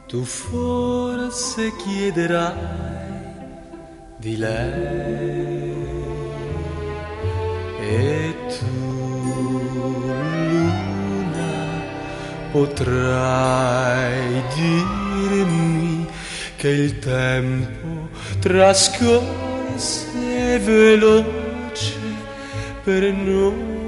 Tu forse chiederai di lei e tu, luna, potrai dirmi che il tempo trascorse veloce per noi.